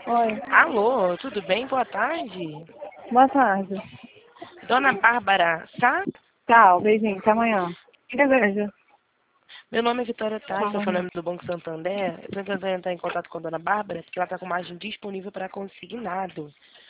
Oi, Alô, tudo bem? Boa tarde. boa tarde. Dona Bárbara Sá? Tchau, beijinho, até amanhã. Que deseja? Meu nome é Vitória Tais, Tchau. estou falando do Banco Santander. Eu estou tentando entrar em contato com a Dona Bárbara, porque ela está com margem disponível para consignado.